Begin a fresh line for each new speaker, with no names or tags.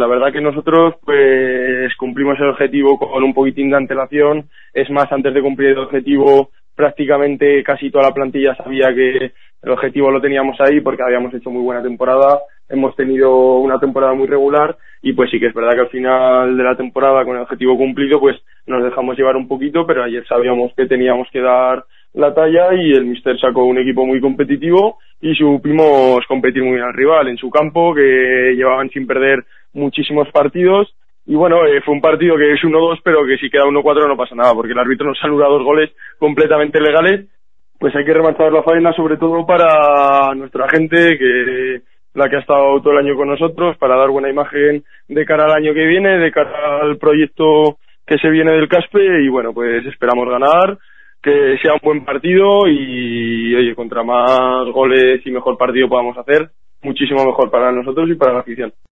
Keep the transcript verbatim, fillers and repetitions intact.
la verdad que nosotros pues cumplimos el objetivo con un poquitín de antelación. Es más, antes de cumplir el objetivo prácticamente casi toda la plantilla sabía que el objetivo lo teníamos ahí porque habíamos hecho muy buena temporada, hemos tenido una temporada muy regular y pues sí que es verdad que al final de la temporada con el objetivo cumplido pues nos dejamos llevar un poquito, pero ayer sabíamos que teníamos que dar la talla y el míster sacó un equipo muy competitivo y supimos competir muy bien al rival en su campo, que llevaban sin perder muchísimos partidos. Y bueno, eh, fue un partido que es uno dos, pero que si queda uno cuatro no pasa nada, porque el árbitro nos anula dos goles completamente legales. Pues hay que remarcar la faena, sobre todo para nuestra gente, que la que ha estado todo el año con nosotros, para dar buena imagen de cara al año que viene, de cara al proyecto que se viene del Caspe. Y bueno, pues esperamos ganar, que sea un buen partido y, oye, contra más goles y mejor partido podamos hacer, muchísimo mejor para nosotros y para la afición.